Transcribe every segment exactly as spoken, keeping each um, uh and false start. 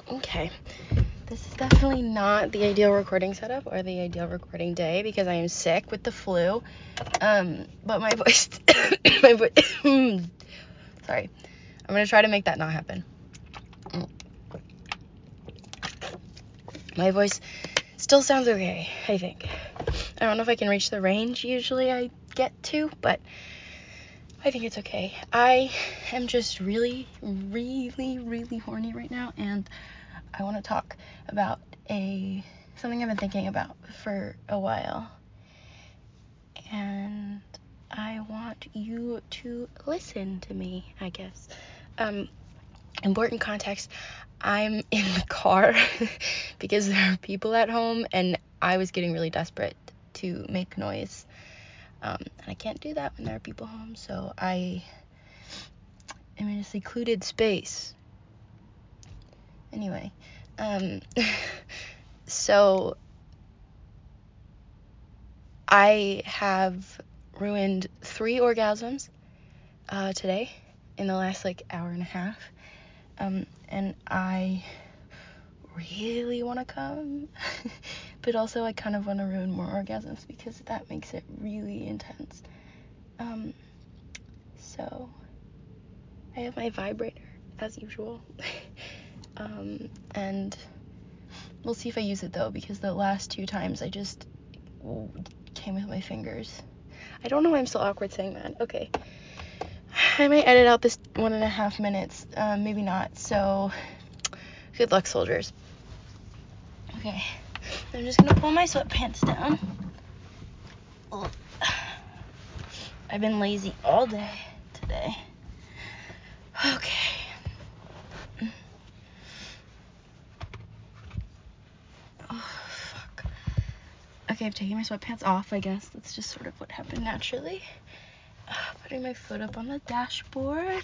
Okay, this is definitely not the ideal recording setup or the ideal recording day because I am sick with the flu. Um, but my voice, my voice, sorry, I'm gonna try to make that not happen. My voice still sounds okay, I think. I don't know if I can reach the range usually I get to, but I think it's okay. I am just really, really, really horny right now, and I want to talk about a something I've been thinking about for a while, and I want you to listen to me, I guess. Um, important context, I'm in the car because there are people at home, and I was getting really desperate to make noise, um, and I can't do that when there are people home, so I am in a secluded space. Anyway, um, so I have ruined three orgasms uh, today in the last like hour and a half, um, and I really want to come, but also I kind of want to ruin more orgasms because that makes it really intense. Um, so I have my vibrator as usual, um, and we'll see if I use it though, because the last two times I just came with my fingers. I don't know why I'm so awkward saying that. Okay. I might edit out this one and a half minutes. Um, maybe not. So, good luck, soldiers. Okay. I'm just gonna pull my sweatpants down. Ugh. I've been lazy all day today. Okay. Oh, fuck. Okay, I'm taking my sweatpants off, I guess. That's just sort of what happened naturally. Uh, putting my foot up on the dashboard.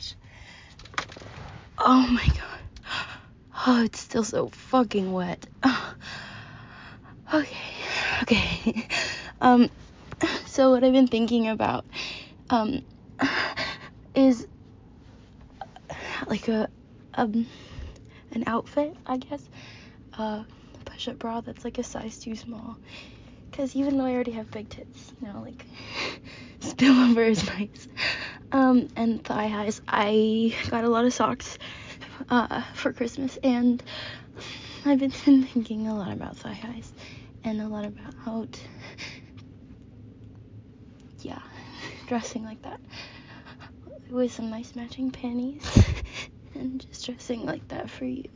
Oh my god. Oh, it's still so fucking wet. Oh. Okay. Okay. Um, so what I've been thinking about, um, is like a, um, an outfit, I guess. Uh, push-up bra that's like a size too small. Because even though I already have big tits, you know, like, spillover is nice. Um, and thigh highs. I got a lot of socks, uh, for Christmas, and I've been thinking a lot about thigh highs, and a lot about how, t- yeah, dressing like that, with some nice matching panties, and just dressing like that for you.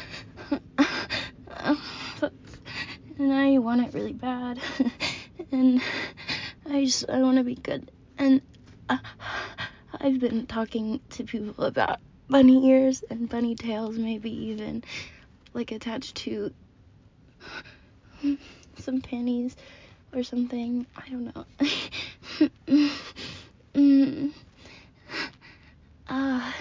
And I want it really bad, and I just, I want to be good, and uh, I've been talking to people about bunny ears and bunny tails, maybe even, like, attached to some panties or something, I don't know. mm. uh,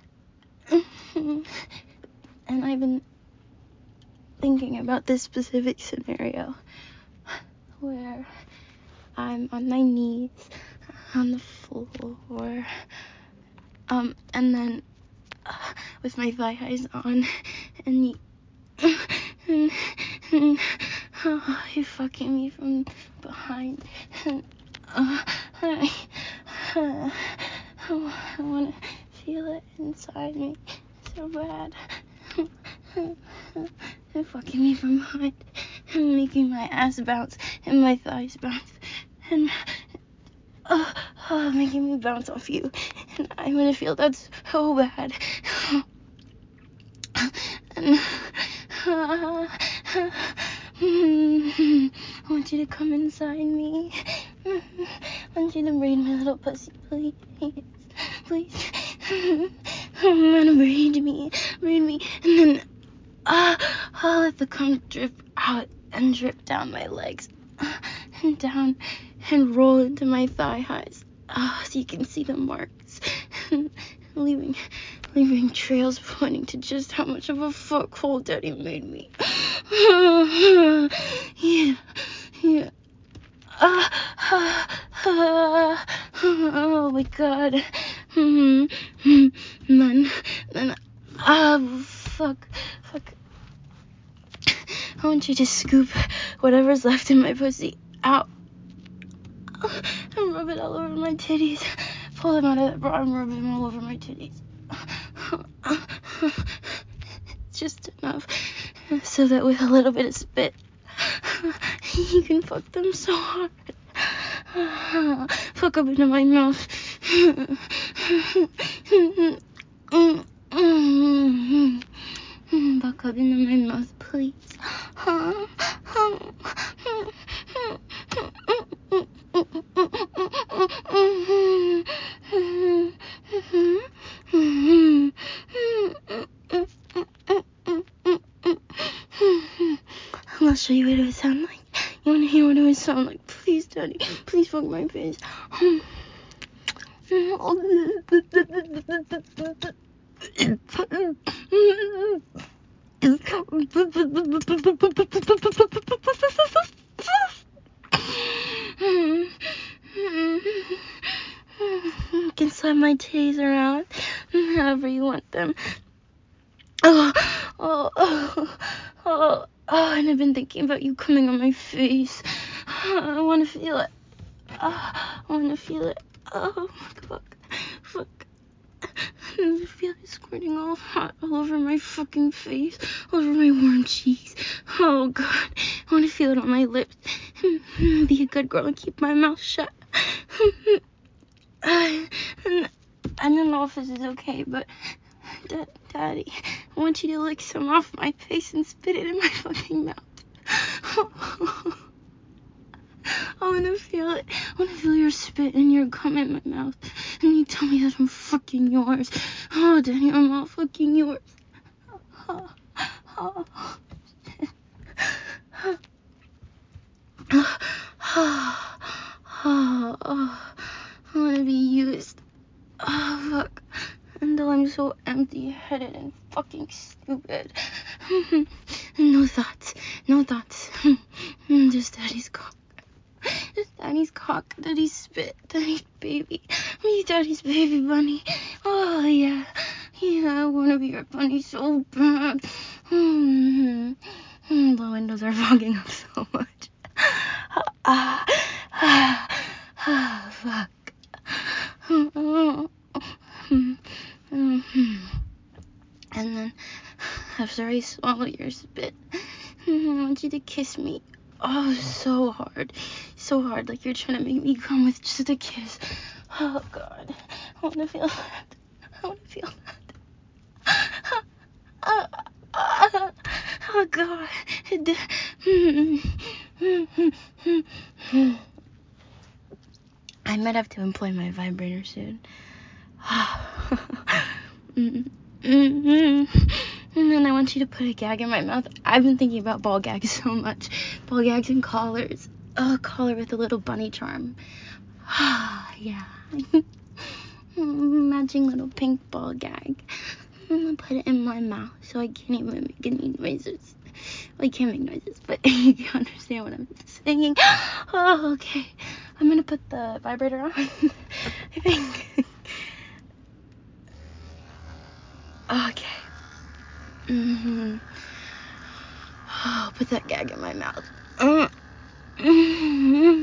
and I've been thinking about this specific scenario where I'm on my knees on the floor, um, and then uh, with my thigh highs on, and you, and, and, oh, you're fucking me from behind, and uh, I, uh, I want to feel it inside me so bad. And fucking me from behind, and making my ass bounce and my thighs bounce, and uh, uh, making me bounce off you, and I'm gonna feel that so bad. And uh, I want you to come inside me. I want you to braid my little pussy, please, please. I'm gonna braid me, braid me, and then uh, I'll let the cum drip out and drip down my legs, uh, and down, and roll into my thigh highs, uh, so you can see the marks, leaving, leaving trails pointing to just how much of a fuckhole Daddy made me. Yeah, yeah. Uh, uh, uh, oh my god. Mm-hmm. Then, then, ah, uh, fuck, fuck. I want you to scoop whatever's left in my pussy out and rub it all over my titties. Pull them out of the bra and rub them all over my titties. Just enough so that with a little bit of spit, you can fuck them so hard. Fuck up into my mouth. Fuck up into my mouth, please. I'll show you what it would sound like. You want to hear what it would sound like? Please, Daddy. Please fuck my face. You can slap my titties around however you want them. Oh, oh, oh, oh, oh, and I've been thinking about you coming on my face. I want to feel it. Oh, I want to feel it. Oh, fuck, fuck. I feel it squirting all hot all over my fucking face, all over my warm cheeks. Oh, God. I want to feel it on my lips. Be a good girl and keep my mouth shut. And I don't know if this is okay, but da- Daddy, I want you to lick some off my face and spit it in my fucking mouth. I want to feel it. I want to feel your spit and your cum in my mouth. And you tell me that I'm fucking yours. Oh, Daddy, I'm all fucking yours. Oh, oh, oh, oh, oh. I want to be used. Oh, fuck. Until I'm so empty-headed and fucking stupid. No thoughts. No thoughts. Just Daddy's cock. Just Daddy's cock. Daddy's spit. Daddy's baby. Me, Daddy's baby bunny. Oh, yeah. Yeah, I want to be your bunny so bad. Mm-hmm. The windows are fogging up so much. Ah, ah, ah, fuck. And then, after I swallow your spit, I want you to kiss me. Oh, so hard. So hard, like you're trying to make me come with just a kiss. Oh, God. I want to feel that. I want to feel that. Oh, God. I might have to employ my vibrator soon. And then I want you to put a gag in my mouth. I've been thinking about ball gags so much. Ball gags and collars. Oh, a collar with a little bunny charm. Yeah. Matching little pink ball gag. I'm gonna put it in my mouth so I can't even make any noises. Well, I can't make noises, but you can understand what I'm saying. Oh, okay. I'm gonna put the vibrator on. I think. Okay. Mm-hmm. Oh, put that gag in my mouth. Mm-hmm.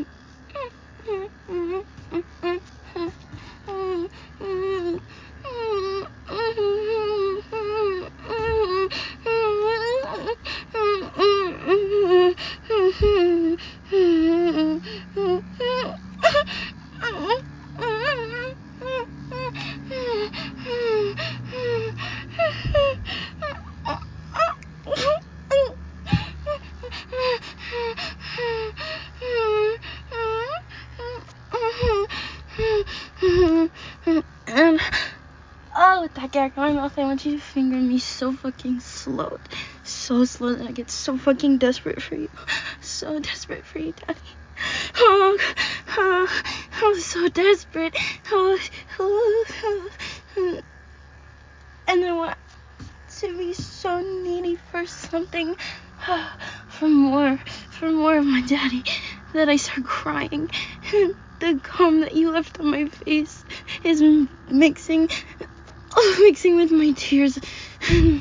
And oh, with that gag in my mouth, I want you to finger me so fucking slow, so slow that I get so fucking desperate for you, so desperate for you, Daddy. Oh, oh, I'm so desperate. Oh, oh, oh. And I want to be so needy for something, for more, for more of my daddy, that I start crying. The cum that you left on my face is mixing, oh, mixing with my tears.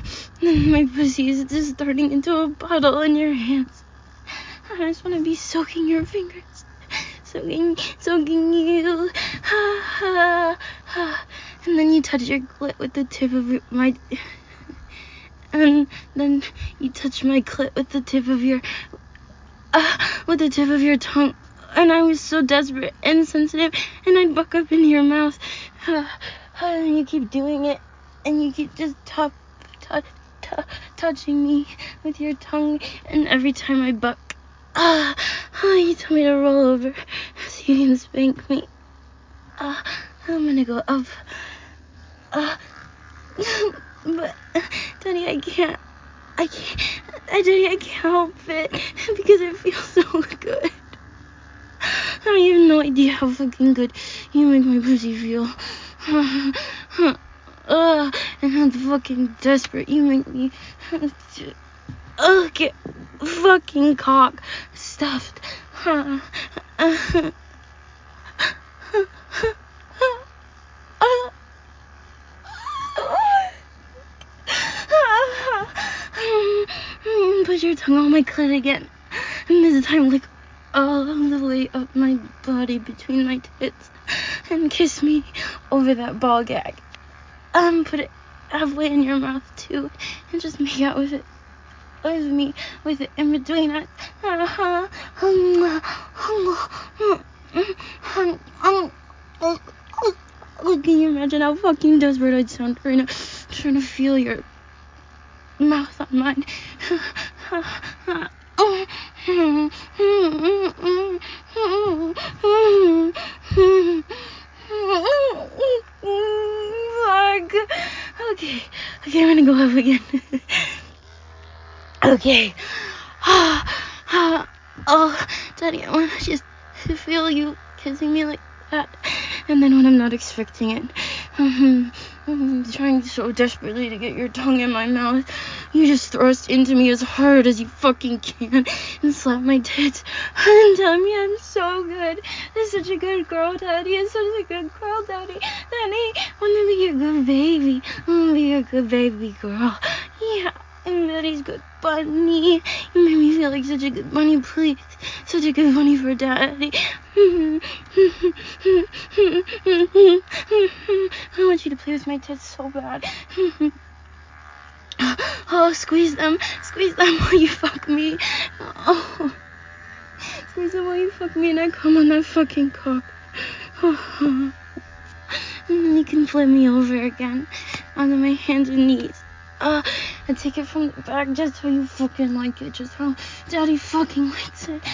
then my pussy is just turning into a puddle in your hands. I just want to be soaking your fingers, soaking, soaking you, ha, ha, ha. And then you touch your clit with the tip of your, my, and then you touch my clit with the tip of your, uh, with the tip of your tongue. And I was so desperate and sensitive, and I'd buck up into your mouth, uh, and you keep doing it, and you keep just top, top, top, touching me with your tongue, and every time I buck, ah, uh, uh, you tell me to roll over so you can spank me. Ah, uh, I'm gonna go up. Ah, uh, but Daddy, I can't. I can't. Daddy, I can't help it because it feels so good. I don't even know idea how fucking good you make my pussy feel. uh, and how fucking desperate you make me. Uh, get fucking cock stuffed. Uh, uh, Put your tongue on my clit again. And this time, like, all the way up my body between my tits. And kiss me over that ball gag. Um, put it halfway in your mouth, too. And just make out with it. With me. With it in between us. Can you imagine how fucking desperate I'd sound right now? Trying to feel your mouth on mine. Fuck. Okay. Okay, I'm gonna go up again. Okay. Oh, Daddy, I wanna just feel you kissing me like that. And then when I'm not expecting it, I'm trying so desperately to get your tongue in my mouth, you just thrust into me as hard as you fucking can and slap my tits and tell me I'm so good. You're such a good girl, Daddy. You're such a good girl, Daddy. Daddy, I want to be a good baby. I want to be a good baby girl. Yeah. And Daddy's good bunny. You made me feel like such a good bunny, please. Such a good bunny for Daddy. I want you to play with my tits so bad. Oh, squeeze them. Squeeze them while you fuck me. Oh. Squeeze them while you fuck me and I come on that fucking cock. And then you can flip me over again onto my hands and knees. Uh, and take it from the back just how you fucking like it, just how Daddy fucking likes it.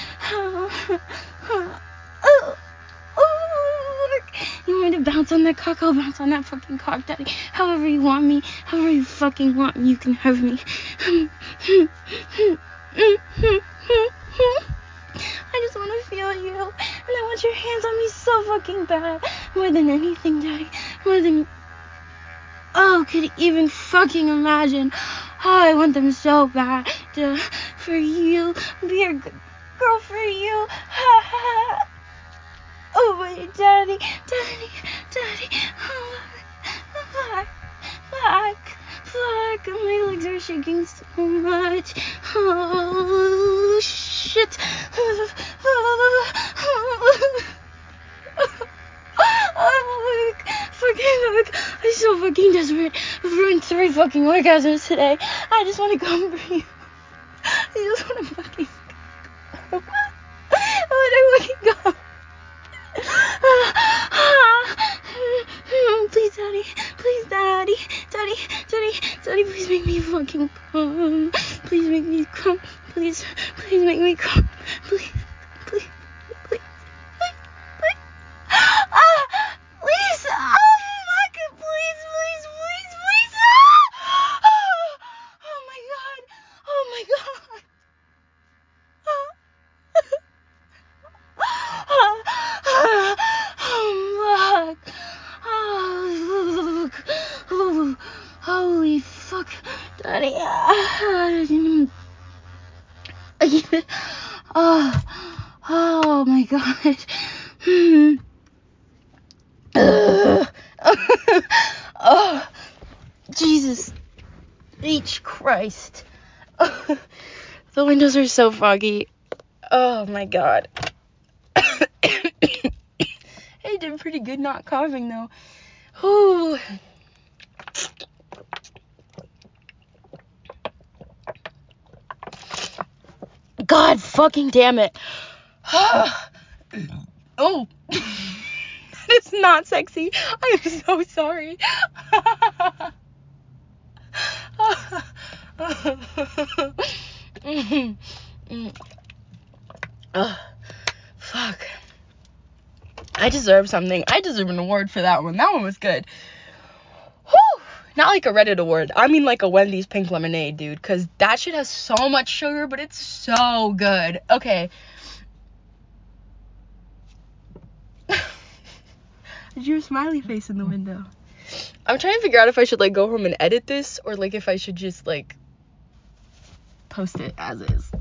You want me to bounce on that cock? I'll bounce on that fucking cock, Daddy. However you want me, however you fucking want me, you can have me. I just want to feel you, and I want your hands on me so fucking bad. More than anything, Daddy. More than... Oh, could you even fucking imagine? Oh, I want them so bad. To, for you. Be a good girl for you. Ha ha. Oh, wait, Daddy. Daddy. Daddy. Oh, fuck. Fuck. Fuck. My legs are shaking so much. Oh, shit. Oh, fucking fuck. I'm so fucking desperate. I've ruined three fucking orgasms today. I just want to come for you. I just want to fucking go. I want to fucking go. Please, Daddy. Please, Daddy. Daddy. Daddy. Daddy, please make me fucking come. Please make me come. Please. Please make me come. Please. Please. Please. Please. Please. Ah! Please. Oh, fuck it. Please. Please. Please. Please. Ah! Oh, my God. Oh, my God. Oh, fuck. Oh, oh, holy fuck. Daddy. Oh, oh my God. Oh, Jesus. Each Christ. The windows are so foggy. Oh my god. Hey, did pretty good not coughing though. Whew. God fucking damn it. Oh. That is not sexy. I am so sorry. Ugh. Fuck. I deserve something. I deserve an award for that one. That one was good. Whew. Not like a Reddit award. I mean like a Wendy's pink lemonade, dude. Because that shit has so much sugar, but it's so good. Okay. Did you have a smiley face in the window? I'm trying to figure out if I should, like, go home and edit this, or, like, if I should just, like, post it as is.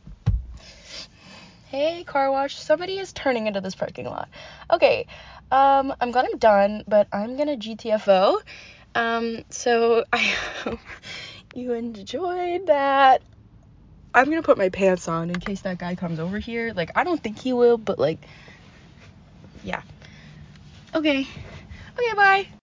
Hey, car wash. Somebody is turning into this parking lot. Okay, um, I'm glad I'm done, but I'm gonna G T F O. Um, so I hope you enjoyed that. I'm gonna put my pants on in case that guy comes over here. Like, I don't think he will, but, like, yeah. Okay. Okay, bye.